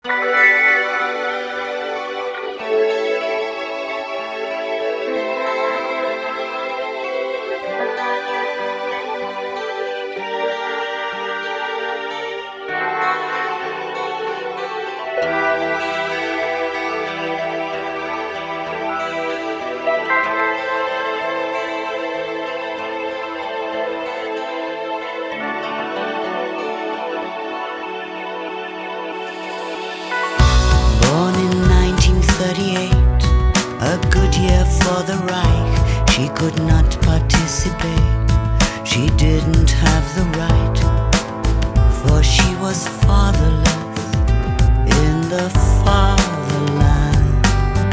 Born in 1938, a good year for the Reich. She could not participate, she didn't have the right, for she was fatherless in the fatherland.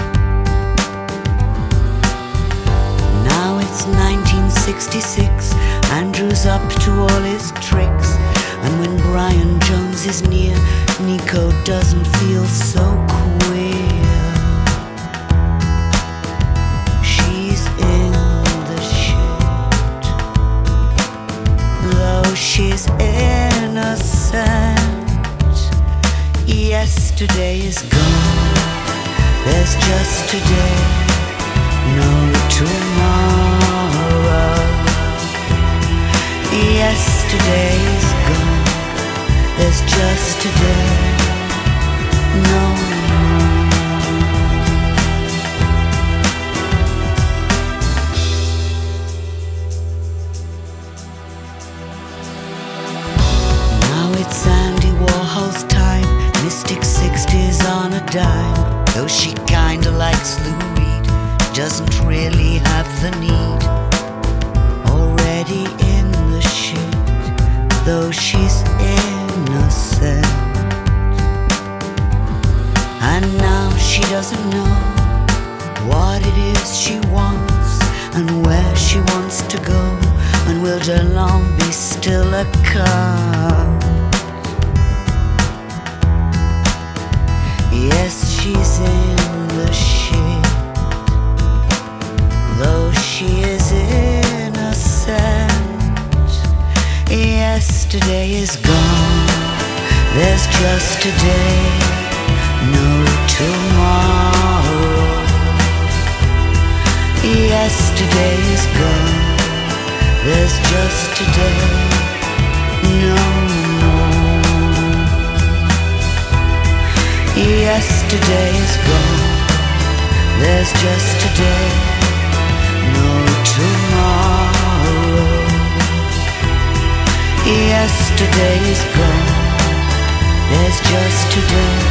Now it's 1966, Andrew's up to all his tricks, and when Brian Jones is near, Nico doesn't feel so queer. She's in the shit, though she's innocent. Yesterday is gone, there's just today, no tomorrow. Yesterday is gone, there's just today, no more. Now it's Andy Warhol's time, Mystic 60s on a dime. Though she kinda likes Lou Reed, doesn't really have the need. Already in the shit, though she's innocent. And now she doesn't know what it is she wants and where she wants to go. And will Delon be still a cunt? Yes, she's in the shit, though she is innocent. Yesterday is gone, there's just today, no tomorrow. Yesterday is gone, there's just today, no more. Yesterday is gone, there's just today, no tomorrow. Yesterday is gone, there's just today.